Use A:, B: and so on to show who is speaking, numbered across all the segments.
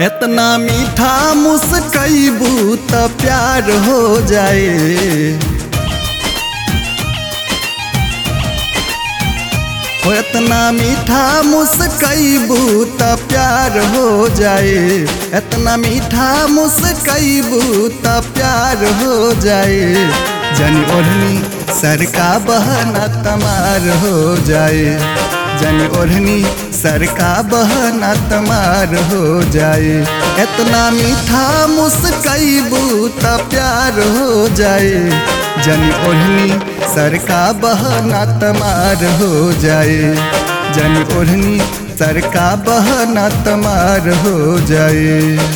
A: इतना मीठा मुस्कैबू त प्यार हो जाए। इतना मीठा मुस्कैबू त प्यार हो जाए। इतना मीठा मुस्कैबू त प्यार हो जाए। जनी ओढ़नी सर का बहना तमार हो जाए। जनी ओढ़नी सर का बहना तमार हो जाए। इतना मीठा मुस्कैबू त प्यार हो जाए। जनी ओढ़नी सर का बहना तमार हो जाए। जनी ओढ़नी सर का बहना तमार हो जाए।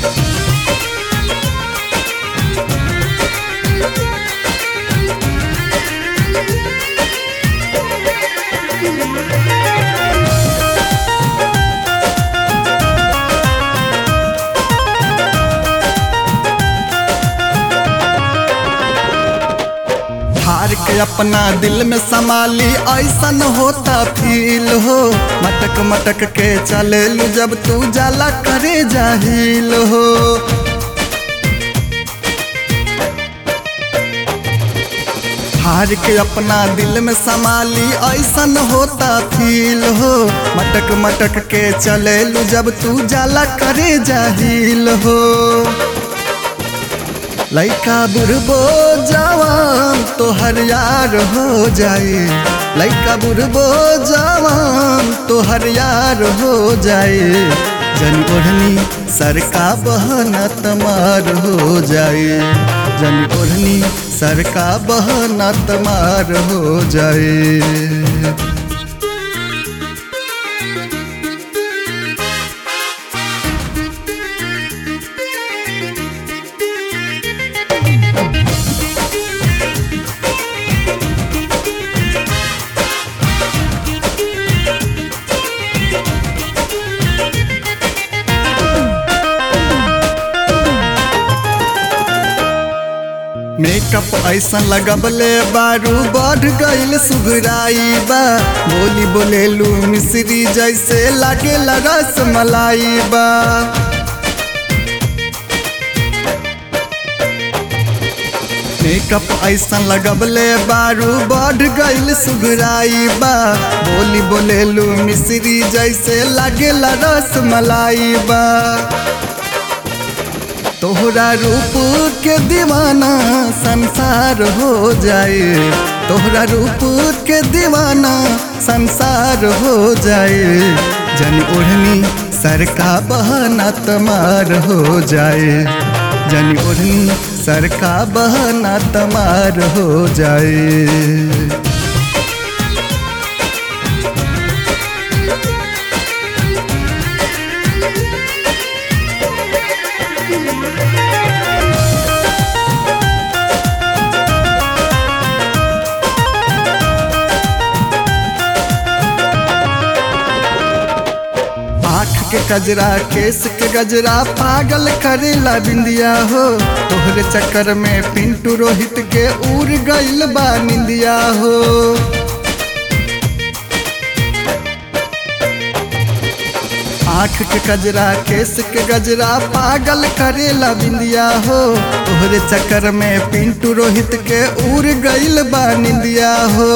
A: हार के अपना दिल में संभाली ऐसन होता फील हो। मटक मटक के चले लू जब तू जाला करे जाहिल हो। हार के अपना दिल में संभाली ऐसन होता फील हो। मटक मटक के चले लू जब तू जाला करे जाहिल हो। लइका बुढ़बो जवान तोहर यार हो जाए। लइका बुढ़बो जवान तोहर यार हो जाए। जनी ओढ़नी सर का बहना तमार हो जाए। जनी ओढ़नी सर का बहना तमार हो जाए। मेकअप ऐसन लगबले बारू बढ़ गईल सुघराई बा। बोली बोलेलू मिश्री जैसे लागे रस मलाई बा। मेकअप ऐसन लगबले बारू बढ़ गईल सुघराई बा। बोली बोलेलू मिश्री जैसे लागे रस मलाई बा। तोहरा रूप के दीवाना संसार हो जाए। तोहरा रूप के दीवाना संसार हो जाए। जनी ओढ़नी सर का बहना तमार हो जाए। जनी ओढ़नी सर का बहना तमार हो जाए। के गजरा केस के गजरा पागल करेला बिंदिया हो। तोहरे चक्कर में पिंटू रोहित के उड़ गईल बा निंदिया हो। आँख के गजरा केस के गजरा पागल करेला बिंदिया हो। तोहरे चक्कर में पिंटू रोहित के उड़ गईल बा निंदिया हो।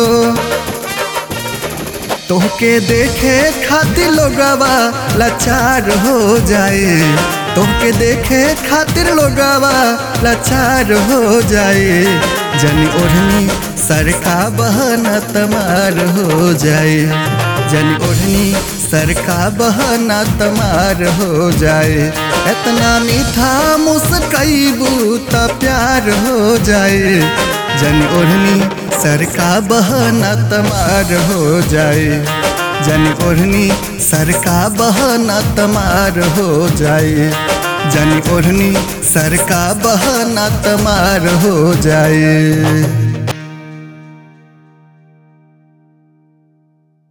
A: तोहके देखे खातिर लोगवा लाचार हो जाए। तोहके देखे खातिर लोगवा लाचार हो जाए। जनी ओढ़नी सर का बहना तमार हो जाए। जनी ओढ़नी सर का बहना तमार हो जाए। इतना मीठा मुस्कैबू त प्यार हो जाए। जनी ओढ़नी सर का बहना तमार हो जाए। जनी ओढ़नी सर का बहना तमार हो जाए। जनी ओढ़नी सर का बहना तमार हो जाए।